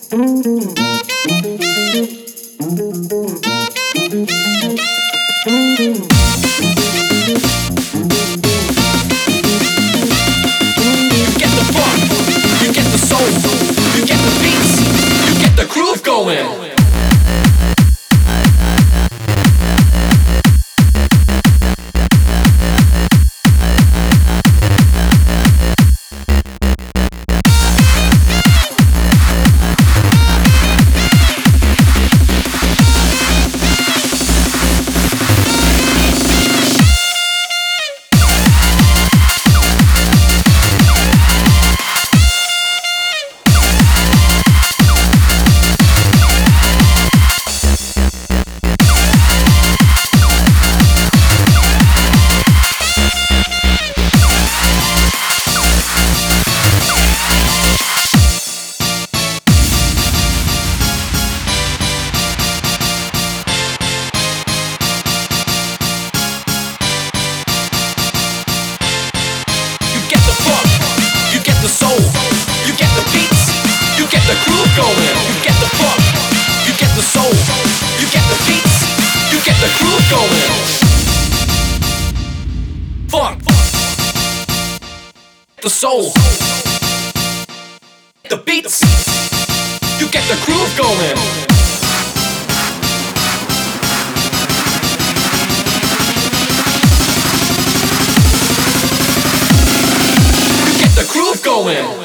get the funk, you get the soul, you get the beats, you get the groove going. The groove going, you get the funk, you get the soul, you get the beats, you get the groove going. Funk, the soul, the beats, you get the groove going. You get the groove going.